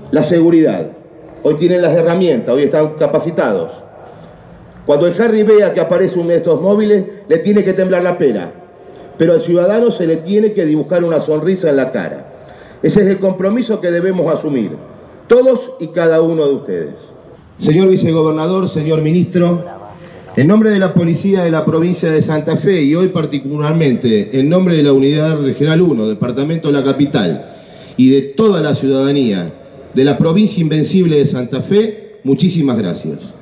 La seguridad. Hoy tienen las herramientas, hoy están capacitados. Cuando el Harry vea que aparece uno de estos móviles, le tiene que temblar la pera. Pero al ciudadano se le tiene que dibujar una sonrisa en la cara. Ese es el compromiso que debemos asumir, todos y cada uno de ustedes. Señor vicegobernador, señor ministro, en nombre de la Policía de la provincia de Santa Fe y hoy particularmente en nombre de la Unidad Regional 1, Departamento de la Capital y de toda la ciudadanía de la provincia invencible de Santa Fe, muchísimas gracias.